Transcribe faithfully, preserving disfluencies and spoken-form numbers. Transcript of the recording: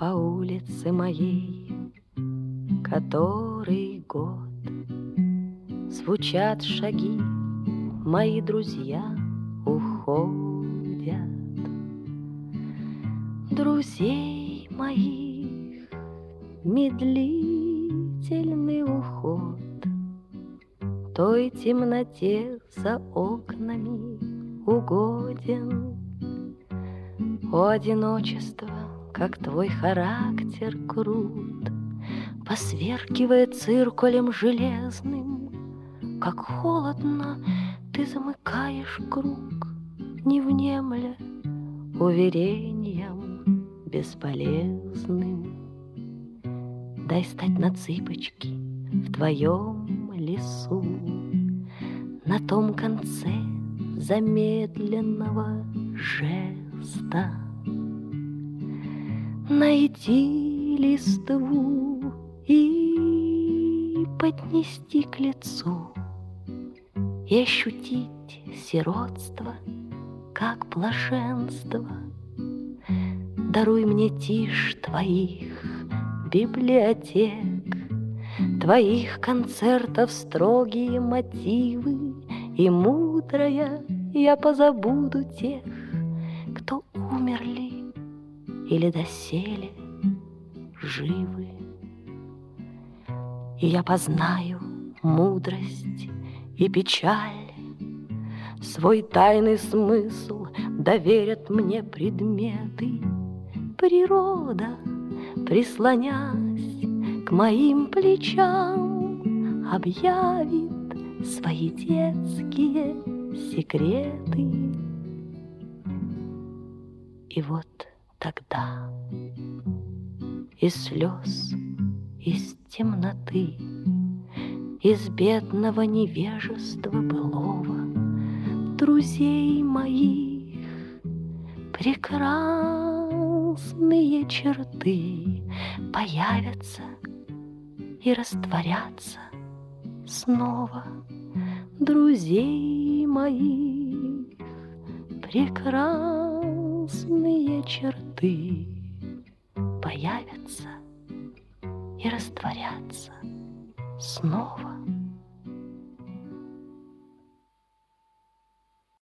по улице моей который год звучат шаги, мои друзья уходят. Друзей моих медлительный уход той темноте за окнами угоден. О, одиночество, как твой характер крут, посверкивая циркулем железным, как холодно ты замыкаешь круг, не внемля уверением бесполезным. Дай стать на цыпочки в твоем лесу, на том конце замедленного жеста. Найти листву и поднести к лицу, и ощутить сиротство, как блаженство. Даруй мне тишь твоих библиотек, твоих концертов строгие мотивы, и мудрая я позабуду тех, кто умерли или доселе живы. И я познаю мудрость и печаль, свой тайный смысл доверят мне предметы. Природа, прислонясь к моим плечам, объявит свои детские секреты. И вот тогда из слез, из темноты, из бедного невежества былого друзей моих прекрасные черты появятся и растворятся снова. Друзей моих прекрасные черты появятся и растворятся снова.